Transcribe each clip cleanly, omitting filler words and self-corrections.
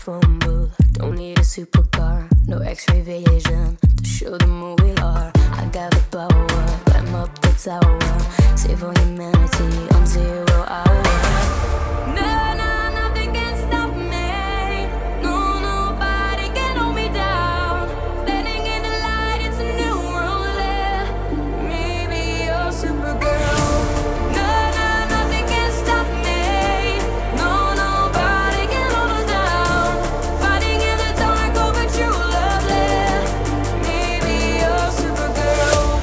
phone booth. Don't need a supercar, no X-ray vision to show them who we are. I got the power, climb up the tower, save all humanity on 0 hour. No, no, nothing can stop me. No, nobody can hold me down. Standing in the light, it's a new world. Maybe you're Supergirl. No, no, nothing can stop me. No, nobody can hold us down. Fighting in the dark over true love. Maybe you're Supergirl.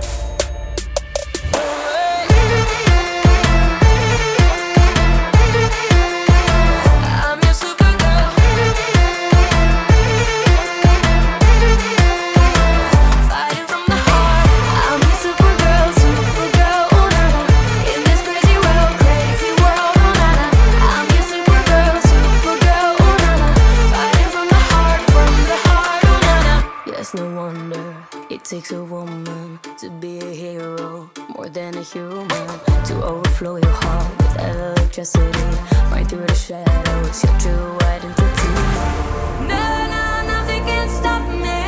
I'm your Supergirl. Fighting from the heart. I'm your Supergirl, Supergirl, oh na na. In this crazy world, oh na na. I'm your Supergirl, Supergirl, oh na na. Fighting from the heart, oh na na. Yes, no wonder it takes a woman to be a hero, more than a human. To overflow your heart with electricity, right through the shadows, your true identity. No, no, nothing can stop me.